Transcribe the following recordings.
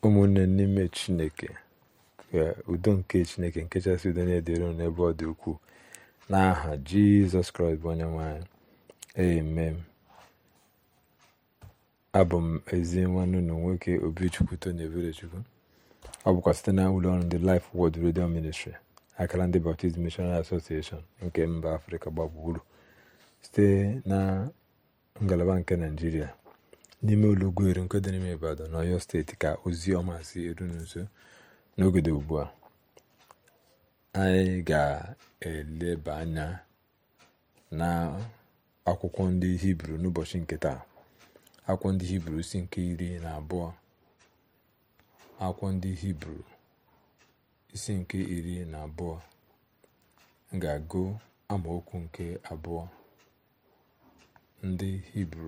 ụmụnne n'ime Chineke, ka udo nke Chineke nke kachasị udo na-edere unu n'ebe ọ dị ukwuu n'aha Jizọs Kraịst bụ onye nwe anyị. Amen. Abụ m ezi nwanne unu nwoke Obichukwu Tony Eberechukwu. Ọ bụkwa site na ụlọ ọrụ ndị Life Word Radio Ministry, akara ndị Baptist Missionary Association nke mba Afrịka gbagburu, site na ngalaba nke Naịjirịa, n'ime Ụlọgweru nke dị n'ime Ibadan n'Ọyọ steeti, ka ozi ọma si eru nso n'oge ugbu a. Anyị ga-eleba anya na akwụkwọ ndị Hibru n'ụbọchị nke taa. Akwụkwọ ndị Hibru isi nke 12. Akwụkwọ ndị Hibru isi nke 12. M ga-agụ amaokwu nke 2. Ndị Hibru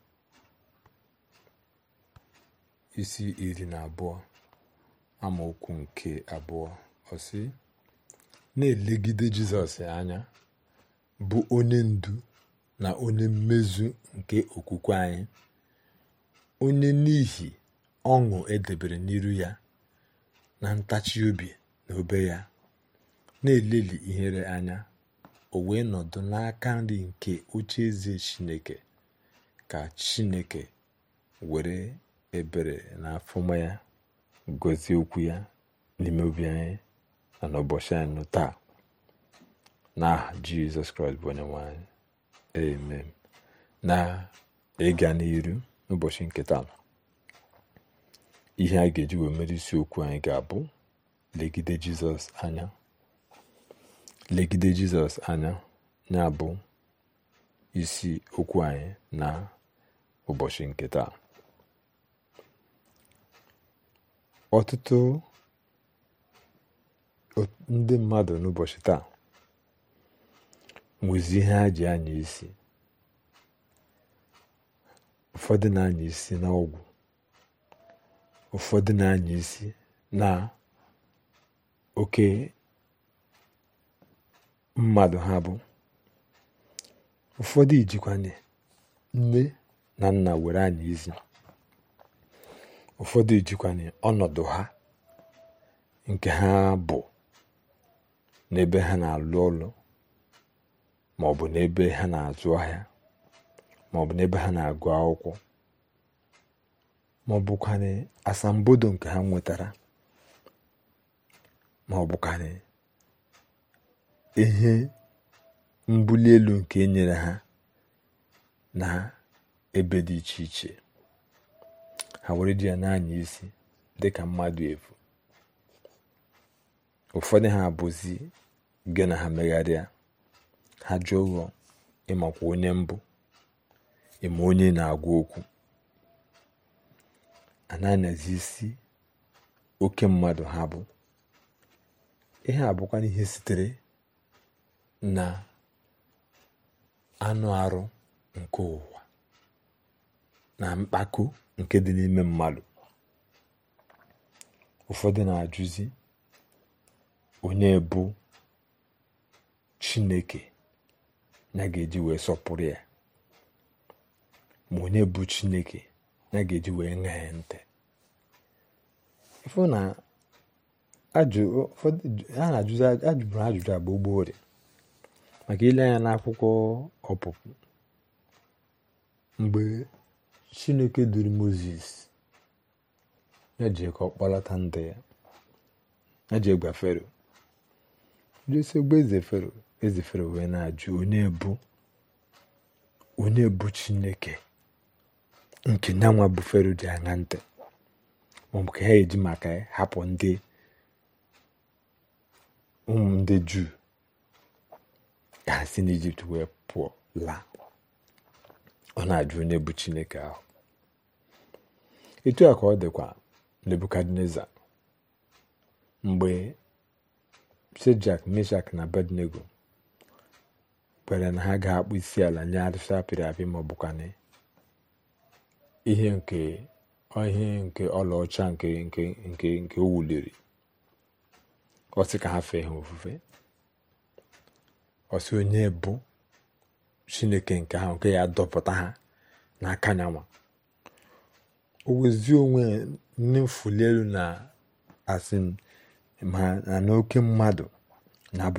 isi 12 amaokwu nke 2. Ọ sị, na-elegide Jizọs anya, bụ onye ndu na onye mmezu nke okwukwe anyị, onye n'ihi ọṅụ edebere n'iru ya na ntachi obi na obe ya na-eleli ihere anya, o wee nọdụ n'aka nri nke ocheeze Chineke. Ka Chineke were ebere na afọma ya gọzie okwu ya n'ime obi anyị na n'ụbọchị anyị taa, n'aha Jizọs Kraịst bụ onye nwe anyị. Amen. Na ịga n'iru n'ụbọchị nke taa, ihe a ga-eji wee mere isiokwu anyị ga-abụ legide Jizọs anya. Legide Jizọs anya na-abụ isi okwu anyị na ụbọchị nke taa. Ọtụtụ ndị mmadụ n'ụbọchị taa nwezi ihe ha ji anya isi. Ụfọdụ na-anya isi na ọgwụ, ụfọdụ na-anya isi na oke mmadụ ha bụ. Ụfọdụ ijikwanye nne na nna were anya isi. Ụfọdụ ijikwanye ọnọdụ ha nke ha bụ n'ebe ha na-alụ ọlụ, maọbụ n'ebe ha na-azụ ahịa, maọbụ n'ebe ha na-agụ akwụkwọ, maọbụkwanị asambodo nke ha nwetara, maọbụkwanị ihe mbuli elu nke e nyere ha na ebe dị iche iche. Ha were ji ya n'anya isi dị ka mmadụ efu. Ụfọdụ ha abụzi gị na ha megharịa, ha jụọ ụgwọ ịmakwa onye mbụ, ịma onye na-agwa okwu. A na-anyazi isi oke mmadụ ha bụ. Ihe abụkwa ihe sitere na anụ arụ nke ụwa na mkpako nke dị n'ime mmadụ. Ụfọdụ na-ajụzi onye bụ Chineke ya ga-eji wee sọpụrụ ya, ma onye bụ Chineke ya ga-eji wee ṅa ya ntị. Ifụ na ajụburu ajụjụ agba gboo dị, maka ile anya n'akwụkwọ Ọpụpụ, mgbe Chineke duru Mozis ya ji ka ọ kpọlata ndị ya ji gwa Fero, eze Fero wee na-ajụ onye bụ Chineke nke nyanwa bụ Fero ji aṅa ntị, maọbụ ka ha eji maka ya hapụ ụmụ ndị Juu ka ha si n'Ijipt wee pụọ laa. Ọ na-ajụ onye bụ Chineke ahụ. Etu a ka ọ dịkwa Nebukadneza, mgbe Shedrak, Meshak na Abednego kwere na ha ga-akpụ isi ala nye arụsị apịrị apị, ma ọ bụkwanị ihe nke ọlaọcha nke o wuliri. Ọ sị ka ha fee ha ofufe. Ọ sị onye bụ Chineke nke ahụ nke ya dọpụta ha n'aka nyanwa. O wezie onwe ndị mfuli elu na asị ma na oke mmadụ na-abụ,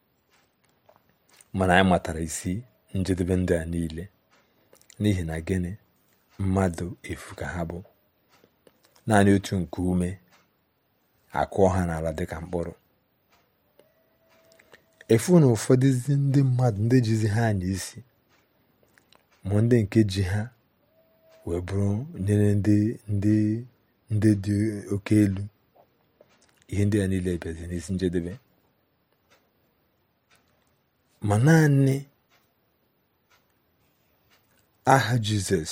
mana anyị matara isi njedebe ndị a niile, n'ihi na gịnị? Mmadụ efu ka ha bụ, naanị otu nke ume akụọ ha n'ala dịka mkpụrụ. Efu na ụfọdụ ndị mmadụ ndị jizi ha anya isi, ma ndị nke ji ha wee bụrụ nyere ndị dị oke elu. Ihe ndị a niile bịazi n'isi njedebe, ma naanị aha Jizọs,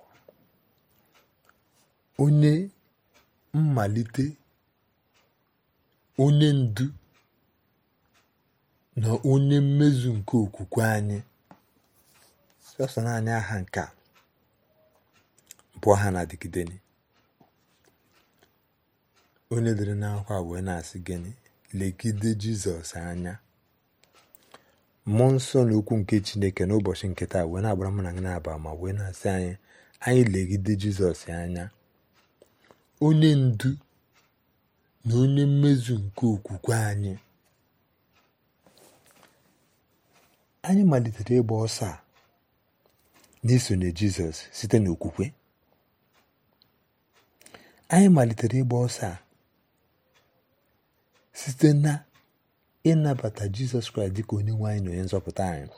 onye mmalite, onye ndu na onye mmezu nke okwukwe anyị, sọsọ naanị aha nke a bụ aha na-adịgide. Onye dere n'akwụkwọ a wee na-asị gịnị? Legide Jizọs anya. Mmụọ nsọ na okwu nke Chineke n'ụbọchị nke taa wee na-agbara mụ na gị na-aba ma wee na-asị anyị legide Jizọs anya, onye ndu na onye mmezu nke okwukwe anyị. Anyị malitere ịgba ọsọ a n'isonye Jizọs site n'okwukwe. Anyị malitere ịgba ọsọ a site na ịnabata Jizọs Kraịst dịka onye nwe anyị na onye nzọpụta anyị.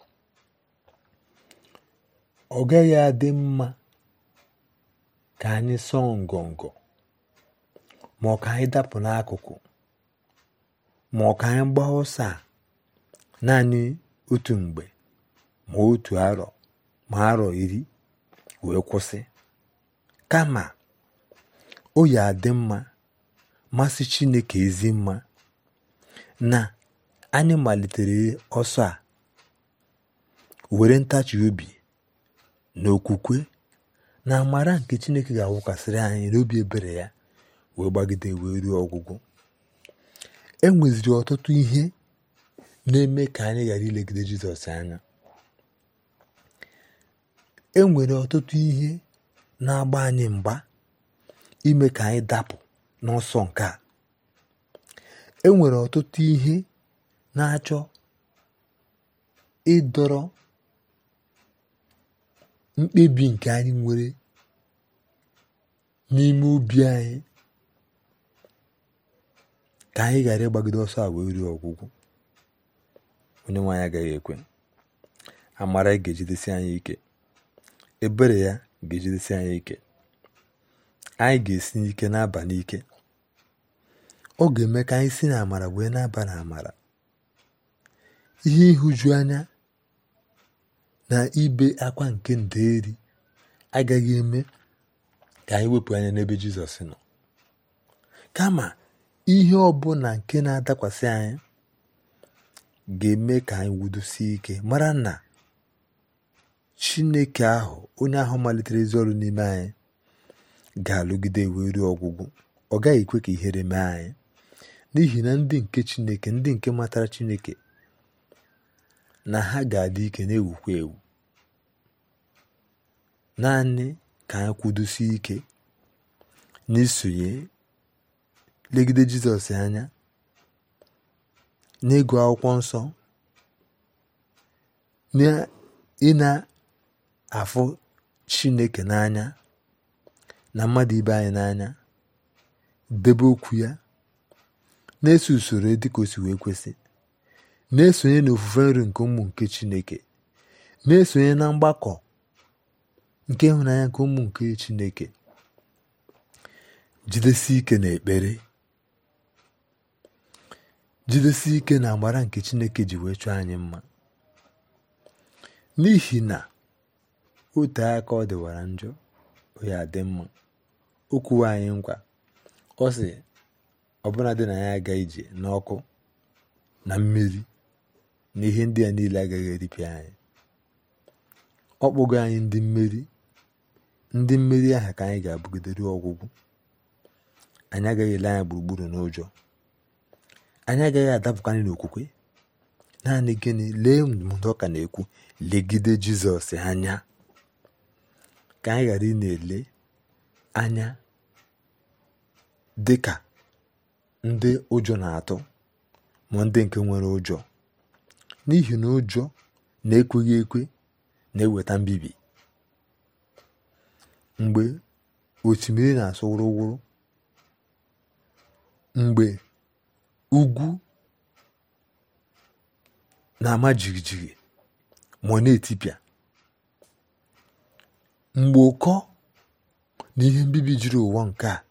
Ọ gaghị adị mma ka anyị sọọ ngọngọ, ma ọ ka anyị dapụ n'akụkụ, ma ọ ka anyị gbaa ọsọ a naanị otu mgbe, ma otu arọ, ma arọ 10 wee kwụsị. Kama o ya adị mma, masị Chineke ezi mma, na anyị malitere ọsọ a were ntachi obi na okwukwe na amara nke Chineke ga-awụkwasịrị anyị n'obi ebere ya wee gbagide wee ruo ọgwụgwụ. E nweziri ọtụtụ ihe na-eme ka anyị ghara ilegide Jizọs anya. E nwere ọtụtụ ihe na-agba anyị mgba ime ka anyị dapụ n'ọsọ nke a. E nwere ọtụtụ ihe na-achọ ịdọrọ mkpebi nke anyị nwere n'ime obi anyị ka anyị ghara ịgbagide ọsọ a wee ruo ọgwụgwụ. Onye nwe anyị agaghị ekwe. Amara ga-ejidesi anyị ike, ebere ya ga-ejidesi anyị ike. Anyị ga-esi n'ike na-aba n'ike. Ọ ga-eme ka anyị si na amara wee na-aba na amara. Ihe ịhụju anya na ibe akwa nke nderi agaghị eme ka anyị wepụ anya n'ebe Jizọs nọ. Kama ihe ọbụla nke na-adakwasị anyị ga-eme ka anyị wudosie ike, mara na Chineke ahụ, onye ahụ malitere ezi ọrụ n'ime anyị, ga-alụgide wee ruo ọgwụgwụ. Ọ gaghị ekwe ka ihere mee anyị, n'ihi na ndị nke Chineke, ndị nke matara Chineke, na ha ga-adị ike na-ewukwa ewu. Naanị ka anyị kwudosie ike n'isonye legide Jizọs anya, n'ịgụ akwụkwọ nsọ, ị na-afụ Chineke n'anya na mmadụ ibe anyị n'anya, debe okwu ya, na-eso usoro dịka o si wee kwesị, na-esonye n'ofufe nri nke ụmụ nke Chineke, na-esonye na mgbakọ nke ịhụnanya nke ụmụ nke Chineke, jidesi ike na ekpere, jidesi ike na amara nke Chineke ji wee chọọ anyị mma. N'ihi na otu aka ọ dịwara njọ, o ya adị mma. O kwuwa anyị nkwa, ọ sị ọbụna dị na ya aga ije n'ọkụ na mmiri na ihe ndị a niile agaghị eripịa anyị. Ọ kpọgo anyị ndị mmeri aha ka anyị ga-abụgide ruo ọgwụgwụ. Anyị agaghị ele anya gburugburu n'ụjọ, anyị agaghị adapụkanye n'okwukwe. Naanị gịnị? Lee ndụmọdụ ọ ka na-ekwu, legide Jizọs anya. Ka anyị ghara ị na-ele anya dị ka ndị ụjọ na-atụ ma ndị nke nwere ụjọ, n'ihi na ụjọ na-ekweghị ekwe na-eweta mbibi. Mgbe osimiri na-asọ wụrụwụrụ, mgbe ugwu na-ama jigijigi ma ọ na-etipịa, mgbe ụkọ na ihe mbibi juru ụwa nke a,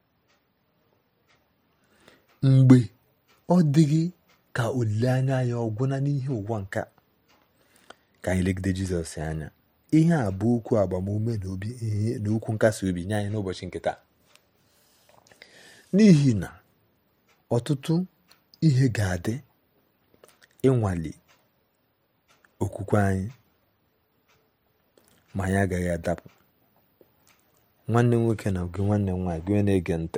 mgbe ọ dịghị ka olileanya ya ọgwụna n'ihe ụwa nke a, ka anyị legide Jizọs anya. Ihe a bụ okwu agbamume na okwu nkasi obi nye anyị n'ụbọchị nke taa, n'ihi na ọtụtụ ihe ga-adị ịnwale okwukwe anyị, ma anyị agaghị adapụ. Nwanne nwoke na gị nwanne nwaanyị, gị na-ege ntị,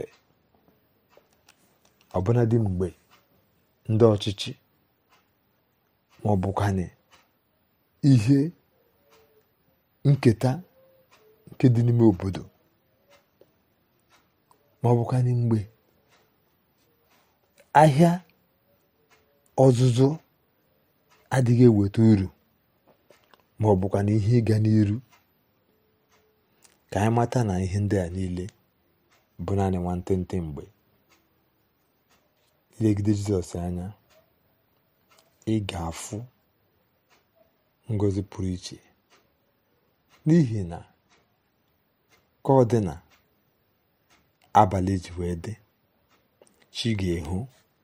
ọbụnadị mgbe ndị ọchịchị ma ọ bụkwanị ihe nketa nke dị n'ime obodo, ma ọ bụkwanị mgbe ahịa ọzụzụ adịghị eweta uru, ma ọ bụkwanị ihe ịga n'iru, ka anyị mata na ihe ndị a niile bụ naanị nwantịntị mgbe. Ilegide Jizọs anya, ị ga-afụ ngọzi pụrụ iche, n'ihi na ka ọ dị na abalị ji wee dị, chi ga-ehụ.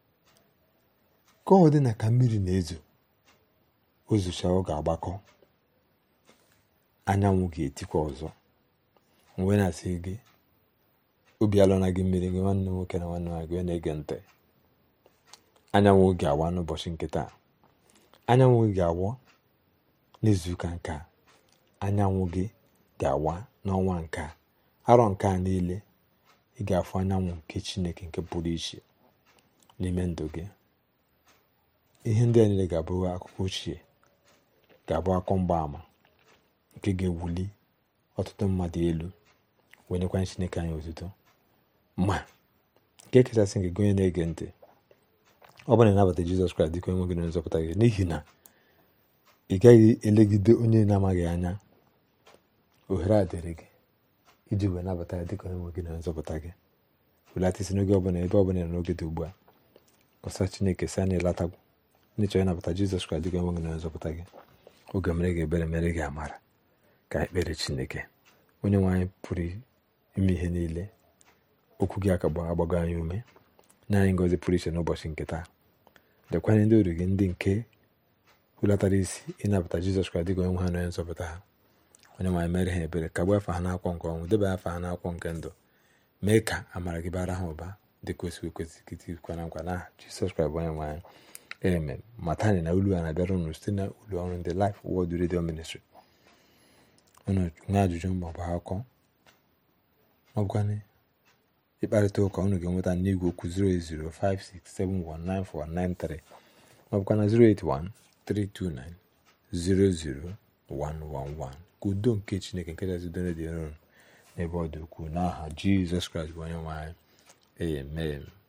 Ka ọ dị na ka mmiri na-ezo, ozucha ọ ga-agbakọ, anyanwụ ga-etikwa ọzọ. Mgbe na-asị gị, obi alọna gị mmiri, gị nwanne nwoke na nwanne nwaanyị, gị na-ege ntị, anyanwụ ga-awa n'ụbọchị nke taa, anyanwụ gị ga-awa n'izuụka nke a, anyanwụ gị ga-awa n'ọnwa nke a, arọ nke a niile ị ga-afụ anyanwụ nke Chineke nke pụrụ iche n'ime ndụ gị. Ihe ndị a niile ga-abụ akụkọ ochie, ga-abụ akọ mgbaama nke ga-ewuli ọtụtụ mmadụ elu, wenyekwa Chineke anyị otuto. Ma nke kachasị nke gị onye na-ege ntị, ọ bụrụ na ịnabata Jizọs Kraịst dịka onye nwe gị na nzọpụta gị, n'ihi na ị gaghị elegide onye na-amaghị anya, ohere a dịrị gị iji wee nabata ya dịka onye nwe gị na nzọpụta gị. Welata isi n'oge ọbụla, ebe ọbụla nọ n'oge dị ugbu a, ọsa Chineke si anyị latagwu ndị chọrọ ịnabata Jizọs Kraịst dịka onye nwe gị na nzọpụta gị. Oge mere gị ebere, mere gị amara. Ka ekpere Chineke. Onye nwe anyị pụrụ ime ihe niile, okwu gị agbago anyị ume, nye anyị ngọzi pụrụ iche n'ụbọchị nke taa. Dekwanye ndị oru gị ndị nke hulatara isi ịnabata Jizọs Kraịst dịka onye nwe ha na onye nzọpụta ha. Onye nwe anyị mere ha ebere, kagbuo afa ha n'akwụkwọ nke ọnwụ, deba afa ha n'akwụkwọ nke ndụ, mee ka amara gị bara ha ụba dị kwesịrị ekwesị, kitikwa na nkwa n'aha Jizọs Kraịst bụ onye nwe anyị. Amen. Mata anyị na ulu a na-abịara unu site na ụlọ ọrụ ndị Life Word Radio Ministry. Unu nwee ajụjụ ma ọ bụ akọ, ma ọ bụkwanị ịkparịta ụka, unu ga-enweta n'igwe okwu 08056719493 ma ọ bụkwa na 08132900111. Ka udo nke Chineke nke kachasị udo dị nro n'ebe ọ dị ukwuu, n'aha Jizọs Kraịst bụ onye nwe anyị. Amen.